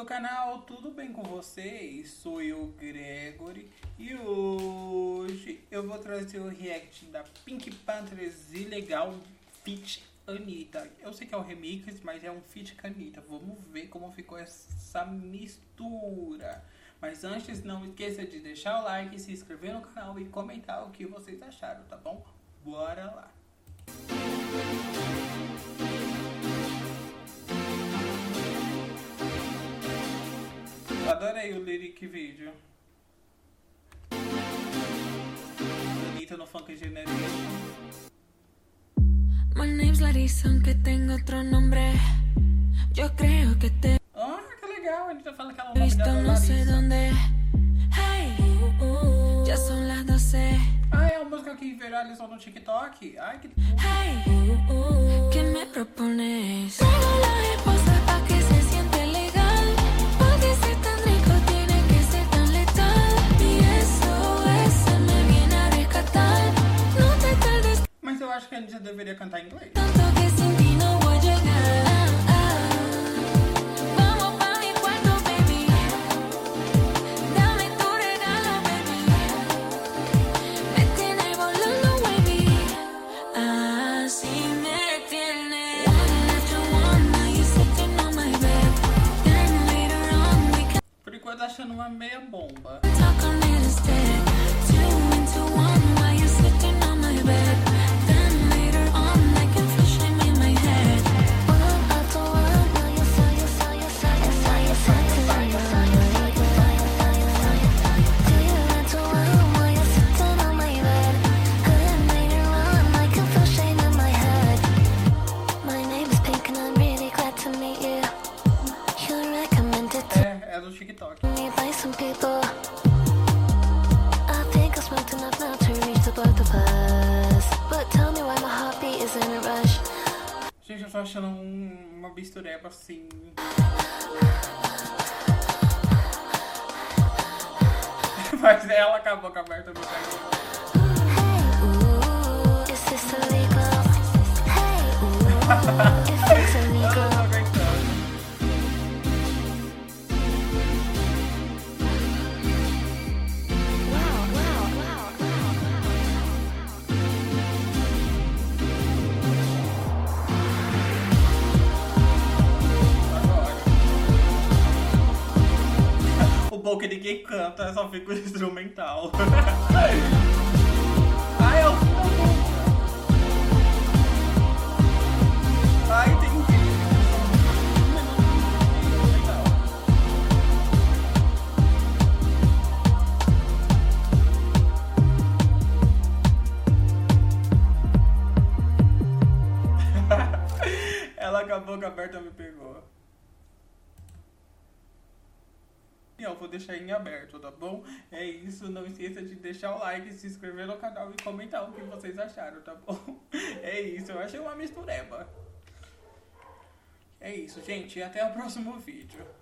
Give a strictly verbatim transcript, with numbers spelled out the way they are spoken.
do canal, tudo bem com vocês? Sou eu, Gregory, e hoje eu vou trazer o react da Pink Panthers Ilegal feat. Anitta. Eu sei que é um remix, mas é um feat com a Anitta. Vamos ver como ficou essa mistura. Mas antes, não esqueça de deixar o like, se inscrever no canal e comentar o que vocês acharam, tá bom? Bora lá! Eu adorei o lyric vídeo. Anitta no funk generation. My name's Larissa, aunque tengo otro nombre. Yo creo que te Ah, que legal, a Anitta fala que ela he é visto nome no sé Larissa. dónde. Hey, ya son las doce. Ah, é uma música que viralizou no TikTok. Ai, que Hey, ¿qué me propones? Traigo la esposa pa' que se siente legal. Porque ser tan rico tiene que ser tan letal. Y eso, ese me viene a rescatar. No te tardes Mas eu acho que a Anitta deveria cantar em inglês. tanto que sin ti no voy a llegar. Vamos pa' mi cuarto, baby. Dame tu regalo, baby. Me tienes volando, baby. Así me tienes. One after one, now you sitting on my bed. Then later on we can Por enquanto achando uma meia bomba. talk on it instead. Two into one, while you sitting on my bed. Then later on I can feel shame in my head. One after one, now you fire, fire, fire, fire, fire, fire, fire, fire, fire, fire. Two into one, while you sitting on my bed. Then later on I can feel shame in my head. My name is Pink and I'm really glad to meet you. You recommended to É, é do TikTok. me by some people. I think I smoked enough now to reach the both of us. But tell me why my heartbeat is in a rush. Gente, eu tô achando um- uma mistureba assim. Mas ela acabou com a aberta do canal. Hey, ooh, is this illegal? Hey, ooh, if it's Eu não tô illegal. aguentando. Wow, wow, wow, Agora. O bom que ninguém canta, só fica o instrumental. Ai, eu Ai, entendi. Instrumental. Ela acabou com a aberta me pegou. E eu vou deixar em aberto, tá bom? É isso, não esqueça de deixar o like, se inscrever no canal e comentar o que vocês acharam, tá bom? É isso, eu achei uma mistureba. É isso, gente, e até o próximo vídeo.